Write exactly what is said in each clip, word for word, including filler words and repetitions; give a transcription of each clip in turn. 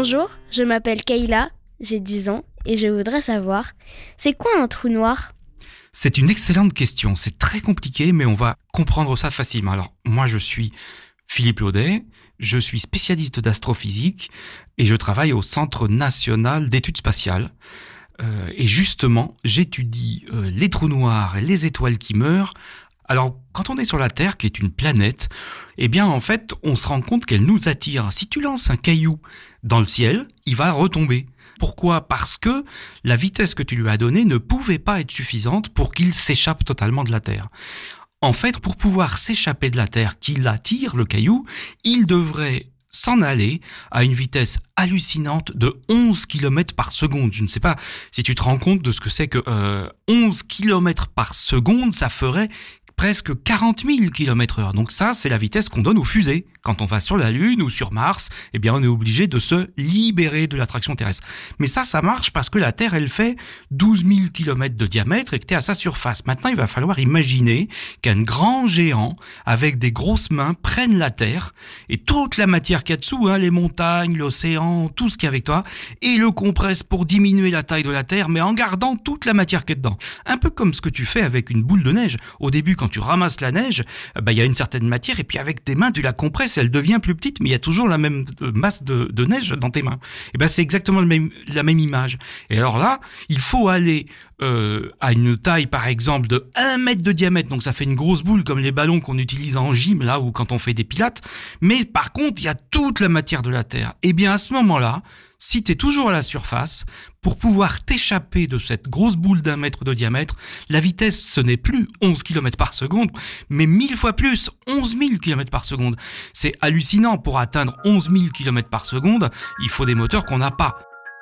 Bonjour, je m'appelle Kayla, j'ai dix ans et je voudrais savoir, c'est quoi un trou noir ? C'est une excellente question, c'est très compliqué mais on va comprendre ça facilement. Alors moi je suis Philippe Laudet, je suis spécialiste d'astrophysique et je travaille au Centre national d'études spatiales. Euh, et justement, j'étudie euh, les trous noirs et les étoiles qui meurent. Alors, quand on est sur la Terre, qui est une planète, eh bien, en fait, on se rend compte qu'elle nous attire. Si tu lances un caillou dans le ciel, il va retomber. Pourquoi ? Parce que la vitesse que tu lui as donnée ne pouvait pas être suffisante pour qu'il s'échappe totalement de la Terre. En fait, pour pouvoir s'échapper de la Terre qui l'attire, le caillou, il devrait s'en aller à une vitesse hallucinante de onze kilomètres par seconde. Je ne sais pas si tu te rends compte de ce que c'est que euh, onze kilomètres par seconde, ça ferait presque quarante mille kilomètres heure. Donc ça, c'est la vitesse qu'on donne aux fusées. Quand on va sur la Lune ou sur Mars, eh bien, on est obligé de se libérer de l'attraction terrestre. Mais ça, ça marche parce que la Terre, elle fait douze mille kilomètres de diamètre et que tu es à sa surface. Maintenant, il va falloir imaginer qu'un grand géant, avec des grosses mains, prenne la Terre et toute la matière qu'il y a dessous, hein, les montagnes, l'océan, tout ce qu'il y a avec toi, et le compresse pour diminuer la taille de la Terre, mais en gardant toute la matière qu'il y a dedans. Un peu comme ce que tu fais avec une boule de neige. Au début, quand tu ramasses la neige, bah, il y a une certaine matière et puis avec tes mains, tu la compresses, elle devient plus petite, mais il y a toujours la même masse de, de neige dans tes mains. Et ben, c'est exactement le même, la même image. Et alors là, il faut aller euh, à une taille, par exemple, de un mètre de diamètre. Donc, ça fait une grosse boule comme les ballons qu'on utilise en gym, là, ou quand on fait des pilates. Mais par contre, il y a toute la matière de la Terre. Et bien, à ce moment-là, si tu es toujours à la surface, pour pouvoir t'échapper de cette grosse boule d'un mètre de diamètre, la vitesse, ce n'est plus onze kilomètres par seconde, mais mille fois plus, onze mille kilomètres par seconde. C'est hallucinant. Pour atteindre onze mille kilomètres par seconde, il faut des moteurs qu'on n'a pas.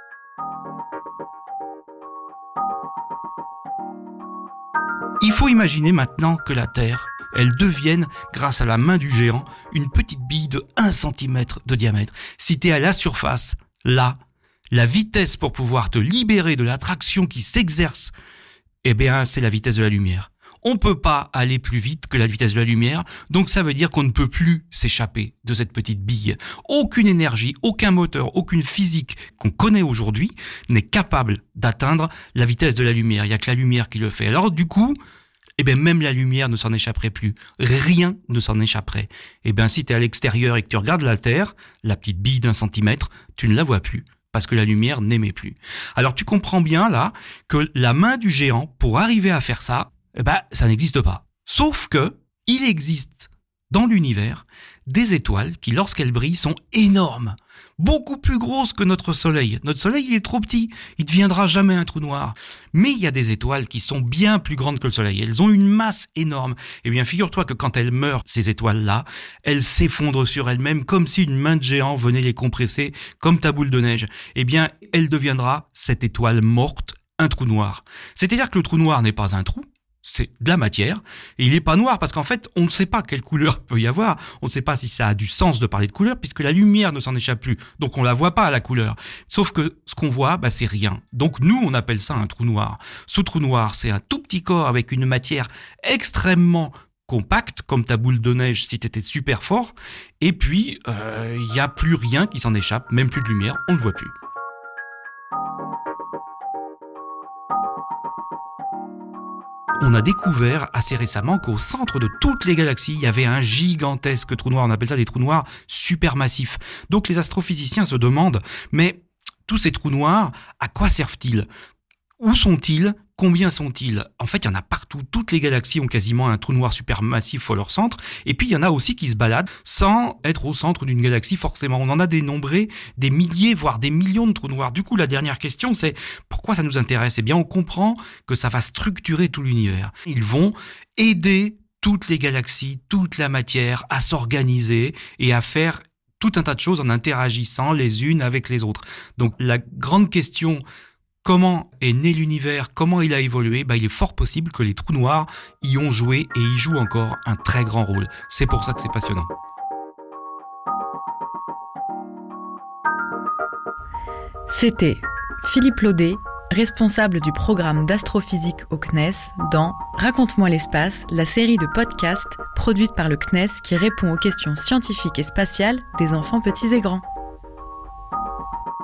Il faut imaginer maintenant que la Terre, elle devienne, grâce à la main du géant, une petite bille de un centimètre de diamètre. Si tu es à la surface, là, la vitesse pour pouvoir te libérer de l'attraction qui s'exerce, eh bien, c'est la vitesse de la lumière. On ne peut pas aller plus vite que la vitesse de la lumière, donc ça veut dire qu'on ne peut plus s'échapper de cette petite bille. Aucune énergie, aucun moteur, aucune physique qu'on connaît aujourd'hui n'est capable d'atteindre la vitesse de la lumière. Il n'y a que la lumière qui le fait. Alors du coup, eh bien, même la lumière ne s'en échapperait plus. Rien ne s'en échapperait. Eh bien, si tu es à l'extérieur et que tu regardes la Terre, la petite bille d'un centimètre, tu ne la vois plus. Parce que la lumière n'émet plus. Alors tu comprends bien là que la main du géant, pour arriver à faire ça, eh ben, ça n'existe pas. Sauf que il existe dans l'univers des étoiles qui, lorsqu'elles brillent, sont énormes. Beaucoup plus grosses que notre Soleil. Notre Soleil, il est trop petit. Il ne deviendra jamais un trou noir. Mais il y a des étoiles qui sont bien plus grandes que le Soleil. Elles ont une masse énorme. Eh bien, figure-toi que quand elles meurent, ces étoiles-là, elles s'effondrent sur elles-mêmes comme si une main de géant venait les compresser comme ta boule de neige. Eh bien, elle deviendra, cette étoile morte, un trou noir. C'est-à-dire que le trou noir n'est pas un trou. C'est de la matière, et il n'est pas noir parce qu'en fait, on ne sait pas quelle couleur peut y avoir, on ne sait pas si ça a du sens de parler de couleur puisque la lumière ne s'en échappe plus, donc on la voit pas à la couleur. Sauf que ce qu'on voit, bah, c'est rien. Donc nous, on appelle ça un trou noir. Ce trou noir, c'est un tout petit corps avec une matière extrêmement compacte, comme ta boule de neige si tu étais super fort, et puis il euh, n'y a plus rien qui s'en échappe, même plus de lumière, on ne le voit plus. On a découvert assez récemment qu'au centre de toutes les galaxies, il y avait un gigantesque trou noir. On appelle ça des trous noirs supermassifs. Donc les astrophysiciens se demandent, mais tous ces trous noirs, à quoi servent-ils ? Où sont-ils ? Combien sont-ils ? En fait, il y en a partout. Toutes les galaxies ont quasiment un trou noir supermassif à leur centre. Et puis, il y en a aussi qui se baladent sans être au centre d'une galaxie forcément. On en a dénombré des milliers, voire des millions de trous noirs. Du coup, la dernière question, c'est pourquoi ça nous intéresse ? Eh bien, on comprend que ça va structurer tout l'univers. Ils vont aider toutes les galaxies, toute la matière à s'organiser et à faire tout un tas de choses en interagissant les unes avec les autres. Donc, la grande question... Comment est né l'univers ? Comment il a évolué ? Bah, il est fort possible que les trous noirs y ont joué et y jouent encore un très grand rôle. C'est pour ça que c'est passionnant. C'était Philippe Laudet, responsable du programme d'astrophysique au C N E S dans Raconte-moi l'espace, la série de podcasts produite par le C N E S qui répond aux questions scientifiques et spatiales des enfants petits et grands.